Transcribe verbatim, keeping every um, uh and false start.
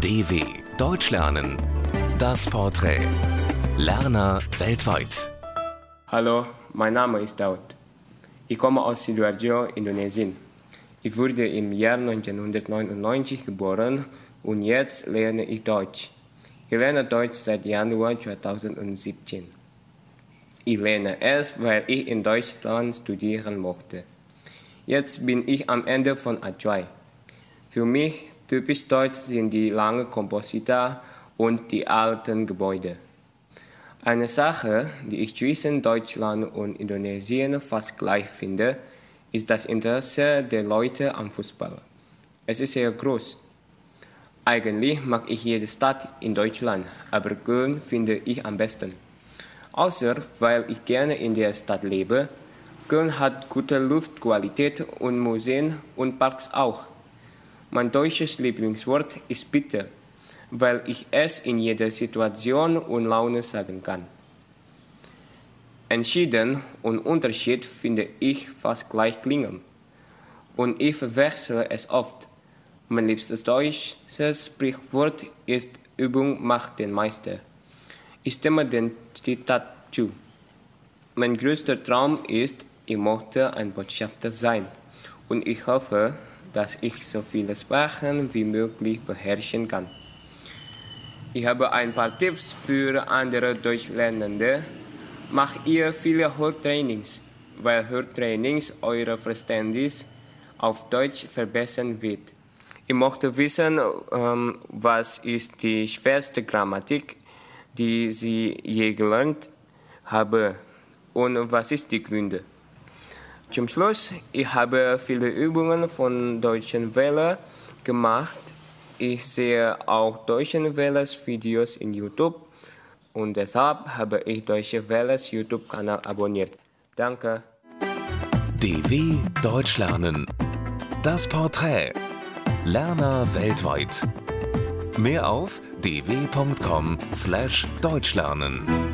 D W Deutsch lernen. Das Porträt. Lerner weltweit. Hallo, mein Name ist Daud. Ich komme aus Sidoarjo, Indonesien. Ich wurde im Jahr neunzehnhundertneunundneunzig geboren und jetzt lerne ich Deutsch. Ich lerne Deutsch seit Januar zweitausendsiebzehn. Ich lerne es, weil ich in Deutschland studieren mochte. Jetzt bin ich am Ende von A zwei. Für mich typisch deutsch sind die langen Komposita und die alten Gebäude. Eine Sache, die ich zwischen Deutschland und Indonesien fast gleich finde, ist das Interesse der Leute am Fußball. Es ist sehr groß. Eigentlich mag ich jede Stadt in Deutschland, aber Köln finde ich am besten. Außer weil ich gerne in der Stadt lebe. Köln hat gute Luftqualität und Museen und Parks auch. Mein deutsches Lieblingswort ist bitte, weil ich es in jeder Situation und Laune sagen kann. Entschieden und Unterschied finde ich fast gleich klingen. Und ich verwechsle es oft. Mein liebstes deutsches Sprichwort ist Übung macht den Meister. Ich stimme dem Zitat zu. Mein größter Traum ist, ich möchte ein Botschafter sein. Und ich hoffe, dass ich so viele Sprachen wie möglich beherrschen kann. Ich habe ein paar Tipps für andere Deutschlernende. Macht ihr viele Hörtrainings, weil Hörtrainings euer Verständnis auf Deutsch verbessern wird. Ich möchte wissen, ähm, was ist die schwerste Grammatik, die Sie je gelernt haben und was ist die Gründe. Zum Schluss, ich habe viele Übungen von Deutschen Welle gemacht. Ich sehe auch Deutschen Welles Videos in YouTube und deshalb habe ich Deutsche Welles YouTube-Kanal abonniert. Danke. D W Deutsch lernen. Das Porträt. Lerner weltweit. Mehr auf d w punkt com slash deutschlernen.